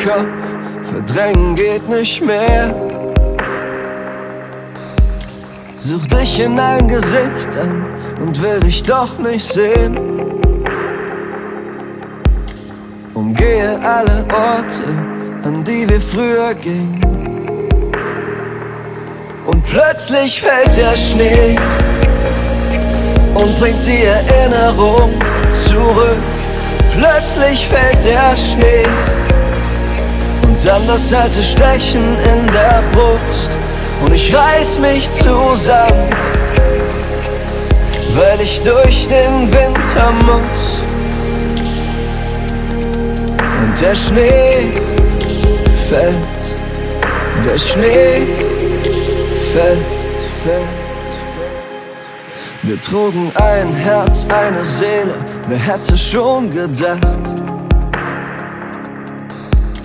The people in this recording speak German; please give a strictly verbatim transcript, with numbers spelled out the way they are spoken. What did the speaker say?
Kopf, verdrängen geht nicht mehr. Such dich in allen Gesichtern und will dich doch nicht sehen. Umgehe alle Orte, an die wir früher gingen. Und plötzlich fällt der Schnee und bringt die Erinnerung zurück. Plötzlich fällt der Schnee und dann das alte Stechen in der Brust. Und ich reiß mich zusammen, weil ich durch den Winter muss. Und der Schnee fällt, der Schnee fällt, fällt. Wir trugen ein Herz, eine Seele, wer hätte schon gedacht?